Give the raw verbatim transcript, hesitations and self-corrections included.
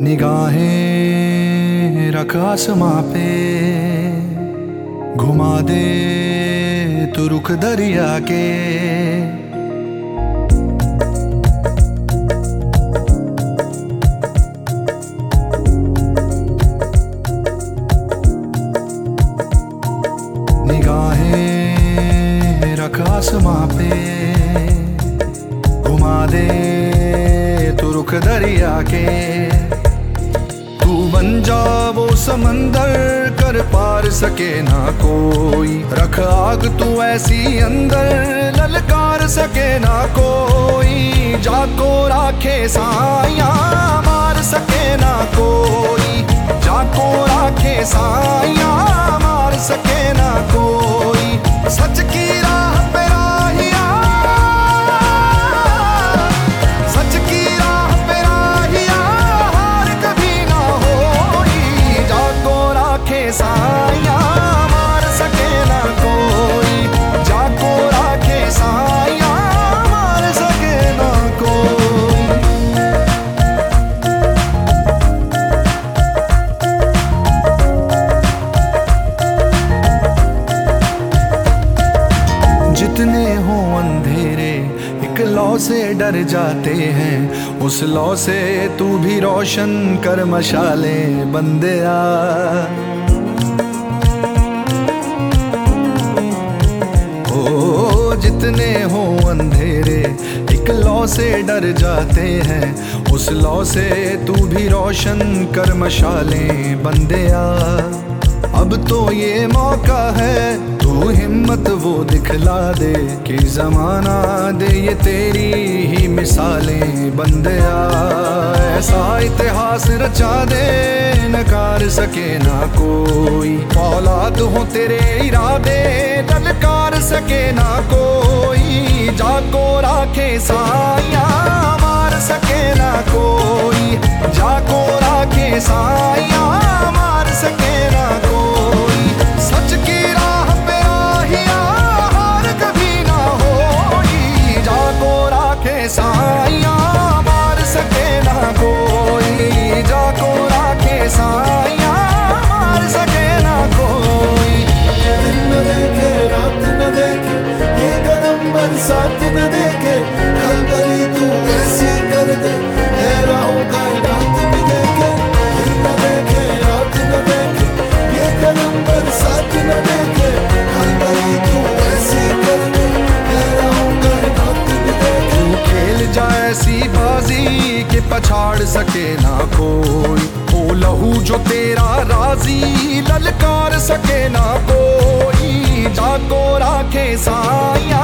निगाहें रख आसमां पे, घुमा दे तू रुख दरिया के। निगाहें रख आसमां पे, घुमा दे तू रुख दरिया के। तू बन जा वो समंदर, कर पार सके ना कोई। रख आग तू ऐसी अंदर, ललकार सके ना कोई। जाको राखे साया, मार सके ना कोई। जाको राखे साया, मार सके ना कोई। सच की राह पे राहिया, सच की राह पे राहिया, हार कभी ना होई। जाको राखे साया, मार सके ना कोई। जाको राखे साया, मार सके ना कोई। जितने हो अंधेरे एक लौ से डर जाते हैं, उस लौ से तू भी रोशन कर मशाले बंदेया। ओ जितने हो अंधेरे एक लौ से डर जाते हैं, उस लौ से तू भी रोशन कर मशाले बंदेया। अब तो ये मौका है, तू हिम्मत वो दिखला दे कि जमाना दे ये तेरी ही मिसालें बंदेया। ऐसा इतिहास रचा दे नकार सके ना कोई। औलाद हो तेरे इरादे, ललकार सके ना कोई। जाको राखे साया, मार सके ना कोई। जाको राखे साया, मार सके ना कोई। सच की राह पे राहिया, हार कभी ना होई। जाको राखे साया, मार सके ना कोई। जाको राखे साया, मार सके ना कोई। दिन न देखे रात न देखे, ये कदम बरसात न देखे। कल करी तू ऐसी कर दे, लहराओं का रात भी देखे। दिन न देखे रात न देखे, ये कदम बरसात न देखे। कल करी तू ऐसी कर दे, लहराओं का रात भी देखे। तू खेल जा ऐसी बाजी के पछाड़ सके ना कोई। ओ लहू जो तेरा राजी, ललकार सके ना कोई। जाको राखे साया,